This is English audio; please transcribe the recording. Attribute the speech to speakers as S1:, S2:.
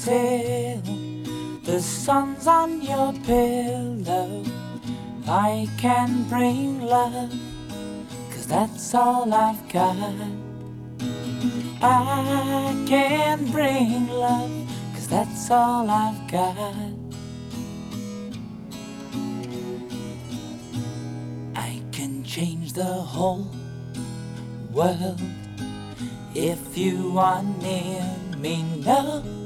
S1: till the sun's on your pillow. I can bring love, 'cause that's all I've got. I can bring love, 'cause that's all I've got. I can change the whole world if you want near me now.